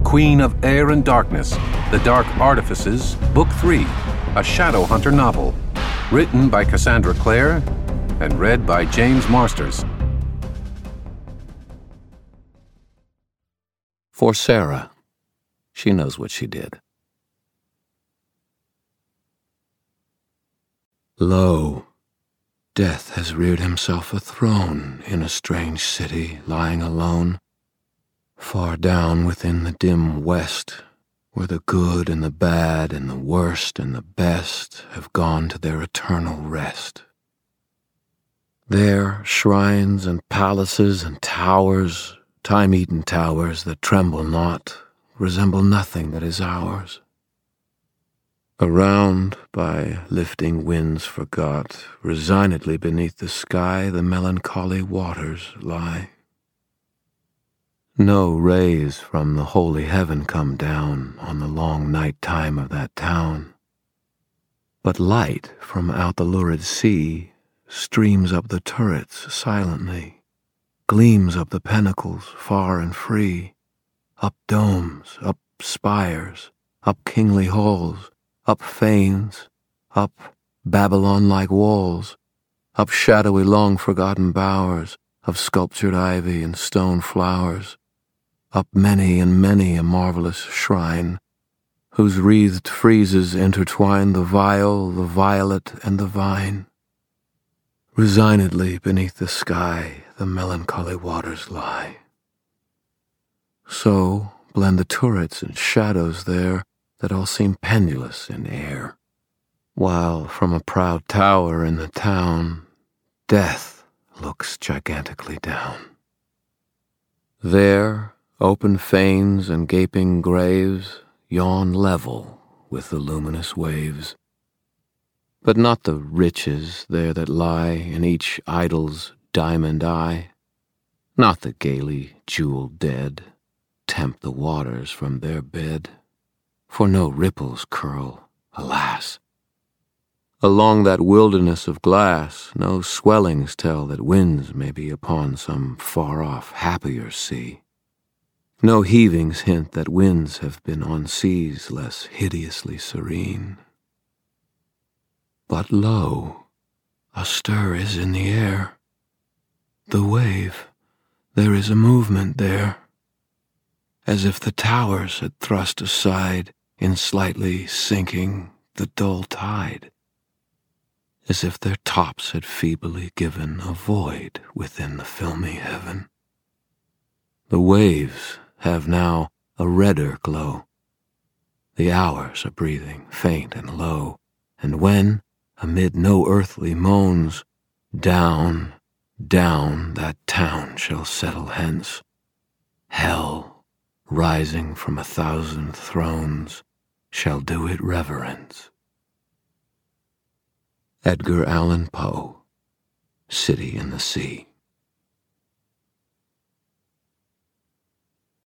Queen of Air and Darkness, The Dark Artifices, Book 3, a Shadowhunter novel, written by Cassandra Clare and read by James Marsters. For Sarah, she knows what she did. Lo, Death has reared himself a throne in a strange city lying alone, far down within the dim west, where the good and the bad and the worst and the best have gone to their eternal rest. There, shrines and palaces and towers, time-eaten towers that tremble not, resemble nothing that is ours. Around, by lifting winds forgot, resignedly beneath the sky the melancholy waters lie. No rays from the holy heaven come down on the long night time of that town, but light from out the lurid sea streams up the turrets silently, gleams up the pinnacles far and free, up domes, up spires, up kingly halls, up fanes, up Babylon-like walls, up shadowy long-forgotten bowers of sculptured ivy and stone flowers, up many and many a marvelous shrine, whose wreathed friezes intertwine the viol, the violet, and the vine. Resignedly beneath the sky the melancholy waters lie. So blend the turrets and shadows there that all seem pendulous in air, while from a proud tower in the town Death looks gigantically down. There, open fanes and gaping graves yawn level with the luminous waves, but not the riches there that lie in each idol's diamond eye, not the gaily jeweled dead tempt the waters from their bed, for no ripples curl, alas. Along that wilderness of glass no swellings tell that winds may be upon some far-off happier sea. No heavings hint that winds have been on seas less hideously serene. But lo, a stir is in the air. The wave, there is a movement there, as if the towers had thrust aside in slightly sinking the dull tide, as if their tops had feebly given a void within the filmy heaven. The waves have now a redder glow. The hours are breathing faint and low, and when, amid no earthly moans, down, down that town shall settle hence, hell, rising from 1,000 thrones, shall do it reverence. Edgar Allan Poe, City in the Sea.